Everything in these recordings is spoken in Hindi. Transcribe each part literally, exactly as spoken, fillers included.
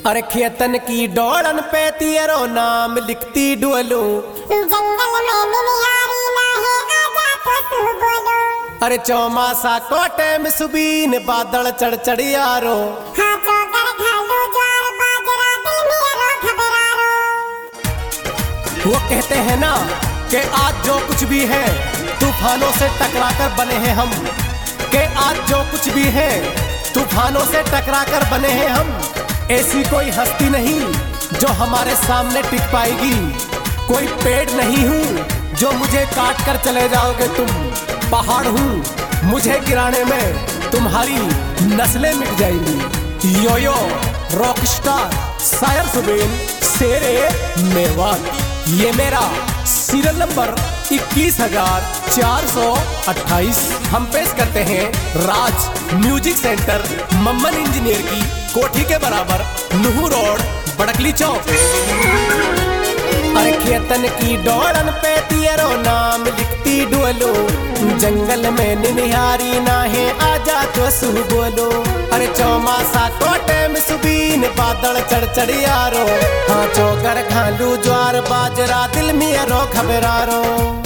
अरे खेतन की डोड़न पे तेरो नाम लिखती डोलो, जंगल में निहारी ना है आजा तो तू बोलो। अरे चौमासा कोटे में सुबीन बादल चढ़ चढ़ यारो, हाँ चौकर घालू ज्वार बाजरा दिल मेरो घबरारो। वो कहते हैं ना कि आज जो कुछ भी है तूफानों से टकरा कर बने हैं हम, कि आज जो कुछ भी है तूफानों से टकरा कर बने हैं हम। ऐसी कोई हस्ती नहीं जो हमारे सामने टिक पाएगी, कोई पेड़ नहीं हूँ जो मुझे काट कर चले जाओगे तुम। पहाड़ हूँ मुझे गिराने में तुम्हारी नस्लें मिट जाएंगी। यो यो रॉक स्टार शायर सुबीन शेरे मेवात, ये मेरा सीरियल नंबर इक्कीस हजार चार सौ अट्ठाईस। हम पेश करते हैं Raj music centre Mamman engineer की कोठी के बराबर नुहू रोड बड़कली चौक। अरे खेतन की डोड़न पे तेरो नाम लिखती डोलो, जंगल में निहारी ना है आजा तो सु बोलो। अरे चौमासा कोटे में सुबीन बादल चढ़ चढ़ यारो, हाँ चौकर घालू ज्वार बाजरा दिल मेरो घबरारो।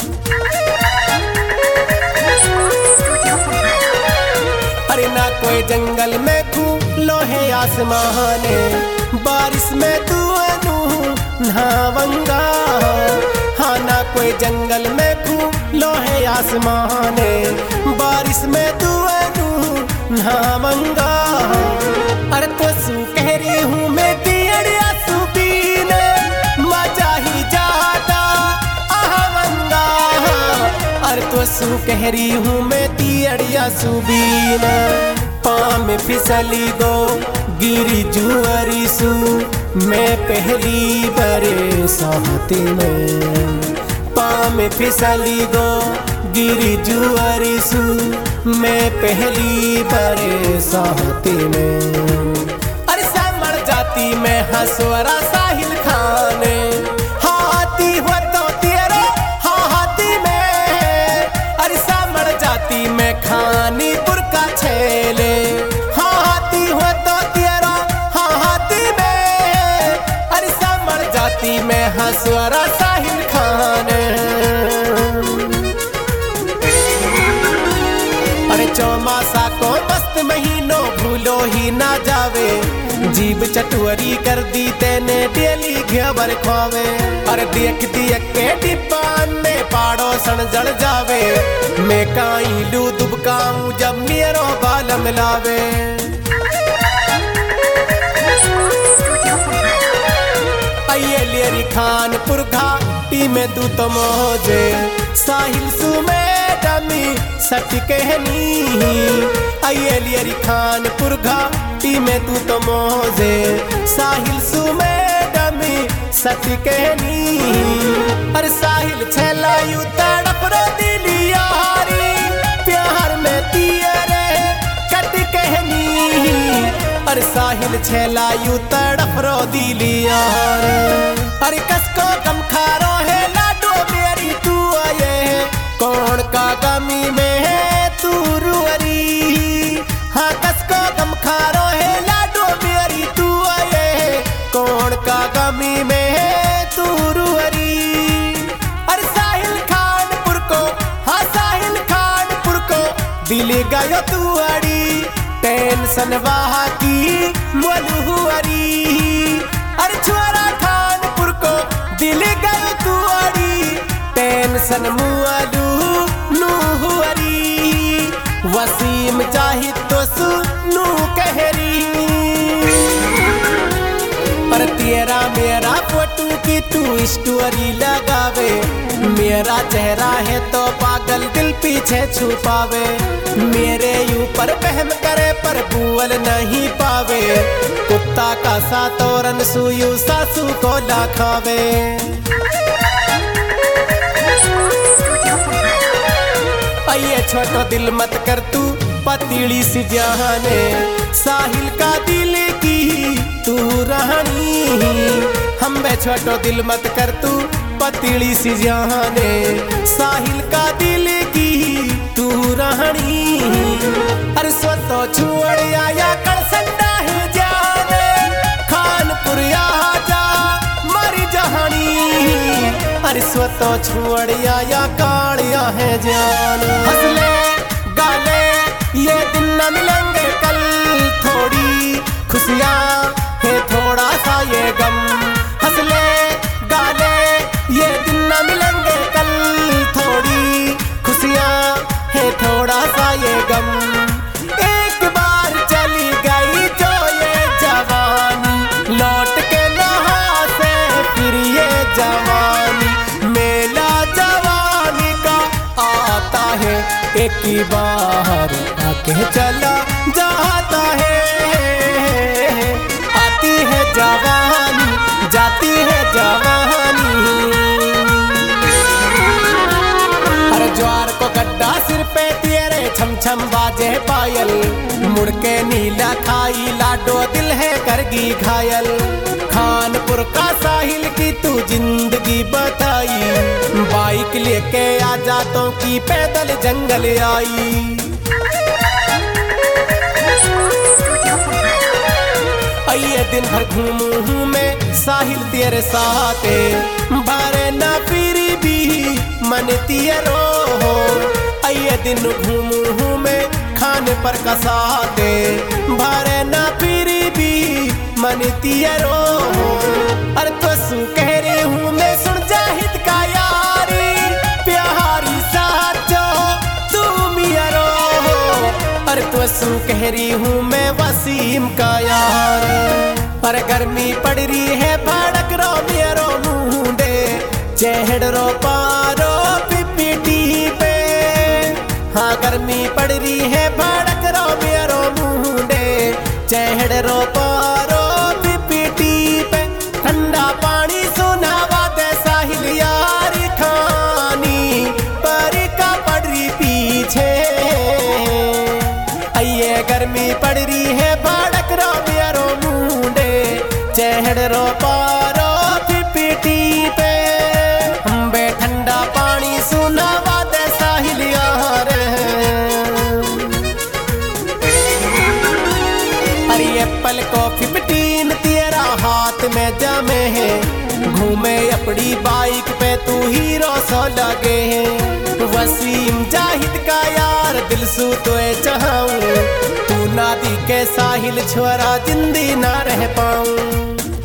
अरे ना कोई जंगल में खू लोहे आसमाने, बारिश में तू अनु नहावंगा। हाँ ना कोई जंगल में खू लोहे आसमाने, बारिश में तू अनु नहावंगा। अरे तो सू कह रही हूँ मैं तियड़िया सुबीन, मजा ही जाता आहवंगा। अरे तो सू कह रही हूँ मैं तियड़िया सुबीन, पाँव में फिसली गो गिरी जुअरी सू मैं पहली बरे साहते में। पाँव में फिसली गो गिरी जुअरी सू मैं पहली बरे साहते में। अरे समर जाती मैं हंसवरा साहिल खाने, हाथी हो तो तेरे हाथी में। अरे समर जाती मैं खानीपुर का छेले, हाथी हो तो तेरा हाथी में। अरे समर जाती मैं हंसवरा साहिल खाने। अरे चौमासा को मस्त महीनों भूलो ही ना जावे, जीभ चटुअरी कर दी तेने डेली घेवर खावे। अरे देख देख के डिब्बान में पाड़ो सण जड़ जावे, मैं काई लू दुबकाऊं जब मेरो बाल मिलावे। आइए लेरी खानपुर घाटी में तू तो मौजे, साहिल सुमे डमी सच कहनी। आइए लेरी खानपुर घाटी में तू तो मौजे, साहिल सुमे डमी सच कहनी। अरे साहिल छेला यू तड़प रो दिली यारी, प्यार में तियरे कट कहनी। अरे साहिल छेला यू तड़प रो दिली यारी। अरे कसको गम खारो है लाडो मेरी तू आए, कौन का गमी में है तू रुअरी। हाँ कसको गम खारो है लाडो मेरी तू आए, कौन का गमी में है तू रुअरी। अरे साहिल खानपुर को, हाँ साहिल खानपुर को दिल गयो तू अड़ी, टेंशन वहाँ की मलहुअरी। अरे छोरा खानपुर को दिल गयो तू अड़ी, टेंशन मुअलू नुहुअरी। वसीम चाहिए तो सुनू कहरी, पर तेरा मेरा फोटो की तू स्टोरी लगावे। मेरा चेहरा है तो पागल दिल पीछे छुपावे, मेरे ऊपर बहम करे पर बुअल नहीं पावे। कुत्ता का सा तोरन सुयू सासू को लाखावे। आइए छोटो दिल मत कर तू पतीली सी जहाने, साहिल का दिल की तू रहनी। हम बे छोटो दिल मत कर तू पतीली सी जहाने, साहिल का दिल की तू रहनी। अरे सो तो छोड़ आया कर सकता है जाने, खान अरे स्वतो छुअड़िया या कालिया है जान। हंसले गाले ये दिन न मिलेंगे कल, थोड़ी खुशियाँ है थोड़ा सा ये गम। हंसले गाले ये दिन न मिलेंगे कल, थोड़ी खुशियाँ है थोड़ा सा ये गम। एक बार चली गई जो ये जवानी, लौट के नहा से फिर ये जवानी। मेला जवानी का आता है एक ही बार आके चला जाता है। आती है जवानी जाती है जवानी। हर ज्वार को गड्ढा सिर पे तेरे छम छम बाजे पायल, मुड़ के नीला खाई लाडो दिल है करगी घायल। खानपुर का साहिल की तू जिंदगी बताई, बाइक लेके आ जातों की पैदल जंगल आई। आइए दिन भर घूमू हूँ मैं साहिल तेरे साथे, बारे ना फिरी भी मन तेरो हो। आइए दिन घूमू हूँ मैं खाने पर कसाते, बारे ना फिरी भी मन तेरो हो। अरे तो सू कह रही हूँ मैं सुन जाहिद का यारी, प्यारी साचो तू मियारो हो। अरे तो सू कह रही हूँ मैं वसीम का यार। पर गर्मी पड़ रही है भड़क रो मेरो मुंडे, चेहड़ रो पारो पिपीटी पे। हाँ गर्मी पड़ रही है भड़क रो मेरो मुंडे, चेहड़ रो पारो पिपीटी पे। ठंडा पानी सुनावा दे साहिल यारी खानी, पर का पड़ रही पीछे। आइए गर्मी पड़ रही है भड़क रो मेरो मुंडे, चेहड़ रो पारो पिपीटी पे। हम बे ठंडा पानी सुनावा दे साहिल यार। अरे एप्पल को फिफ्टीन तेरा हाथ में जमे है, घूमे अपनी बाइक पे तू हीरो सो लगे है। वसीम जाहिद का यार दिल सू तो चाहूं, तू ना दी के साहिल छोरा जिंदी ना रह पाऊं।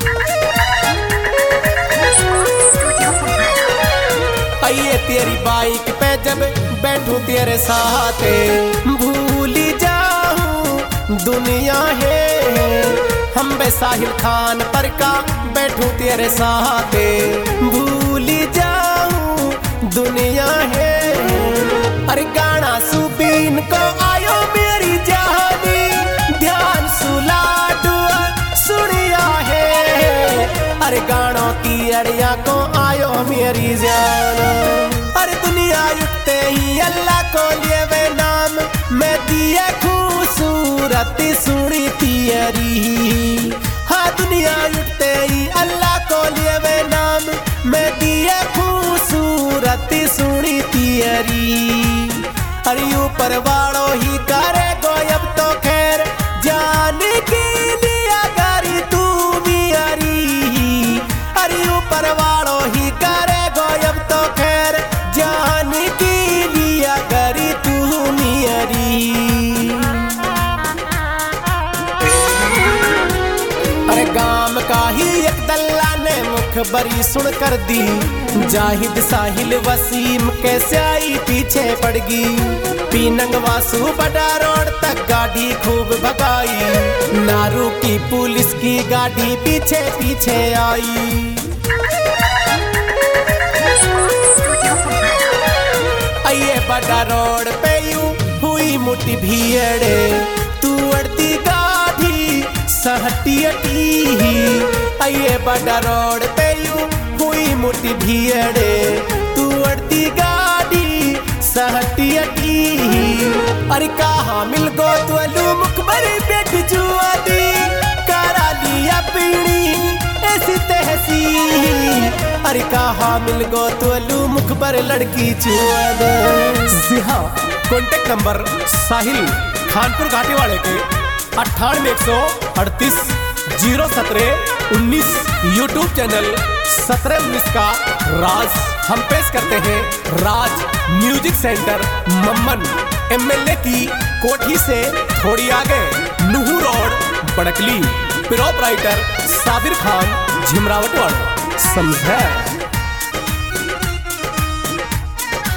आइए तेरी बाइक पे जब बैठूं तेरे साथ, भूल जाऊं दुनिया है। हम बे साहिल खान पर का बैठूं तेरे साथ, भूल जाऊं दुनिया है। अरे गाना सुबीन को आयो मेरी जानी, ध्यान सुला दुआ सुनिया है। अरे गानों की अड़िया को आयो मेरी जान। अरे दुनिया उठते ही अल्लाह को लिए वे नाम, मैं दिए खूबसूरत सुनी तियरी। हाँ दुनिया उठते ही अल्लाह को लिए वे नाम, मैं दिए खूबसूरत सुनी तियरी। अरे ऊपर वालों ही करे गोयब तो खैर, जान की लिया करी तू मियारी। अरे ऊपर वालों ही करे गोयब तो खैर, जान की लिया करी तू मियारी। अरे गाम का ही एक दल्ला ने मुखबरी सुन कर दी, जाहिद साहिल वसीम कैसे आई पीछे पड़ गई। पीनंग वासु बड़ा रोड तक गाड़ी खूब भगाई, नारू की पुलिस की गाड़ी पीछे पीछे आई। आइए बड़ा रोड पे यूं हुई मुट्ठी भीड़, तू अड़ती गाड़ी सहटी अटी। आइए बड़ा रोड पे यूं हुई मुट्ठी भीड़, तू अड़ती गाड़ी सहटी अटी। अरे कहाँ मिल गो तू मुखबरी बेट जुआ दी, करा लिया पीड़ी ऐसी तहसी। अरे कहाँ मिल गो तू मुखबर लड़की चुआ दे। जी हाँ कॉन्टेक्ट नंबर साहिल खानपुर घाटी वाले के अट्ठानवे एक सौ अड़तीस जीरो सत्रह उन्नीस। यूट्यूब चैनल सत्रह उन्नीस का राज। हम पेश करते हैं Raj music centre Mamman, MLA की कोठी से थोड़ी आगे, नुहू रोड, बड़कली। प्रोपराइटर साबिर खान, झिमरावटवाड़। समझे?